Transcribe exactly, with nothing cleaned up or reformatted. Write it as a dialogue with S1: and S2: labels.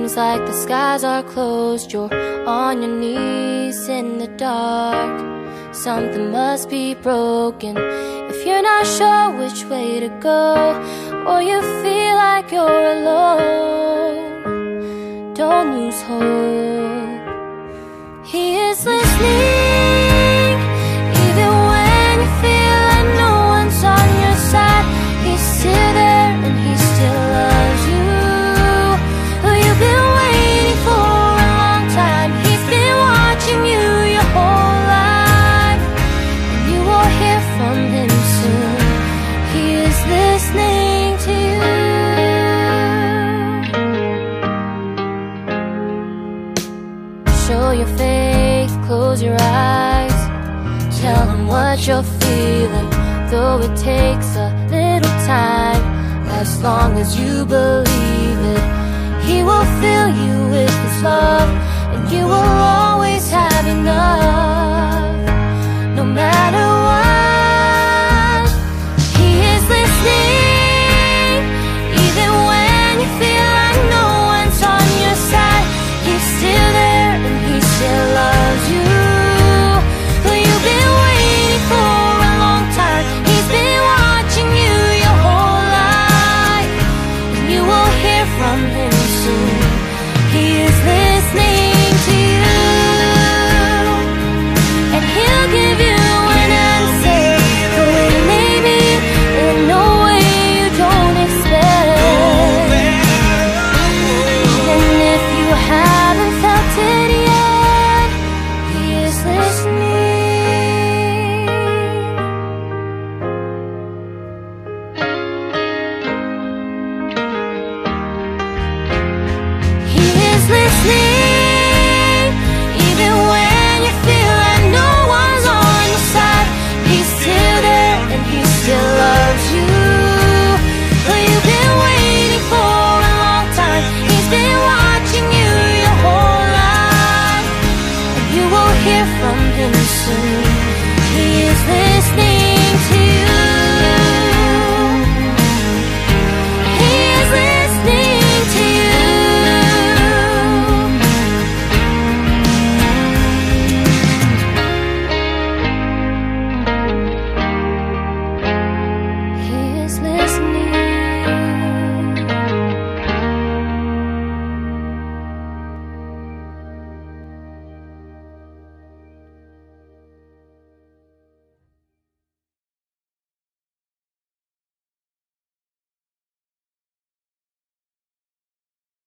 S1: seems like the skies are closed. You're on your knees in the dark. Something must be broken if you're not sure which way to go, or you feel like you're alone. Don't lose hope. He is listening, even when you feel like no one's on your side. He's still there and he still loves you. Who you've been waiting for a long time. He's been watching you your whole life, and you will hear from him soon. He is listening to you. Show your faith, close your eyes. Tell him what you're feeling, though it takes a little time. As long as you believe it, he will fill you with his love, and you will always have enough, no matter what. He is listening, even when you feel like no one's on your side. He's still there and he still loves you. Who you've been waiting for a long time. He's been watching you your whole life, and you will hear from him soon. He is listening to you, and he'll give you an answer, though it may be in no way you don't expect. And if you haven't felt it yet, he is listening. He is listening.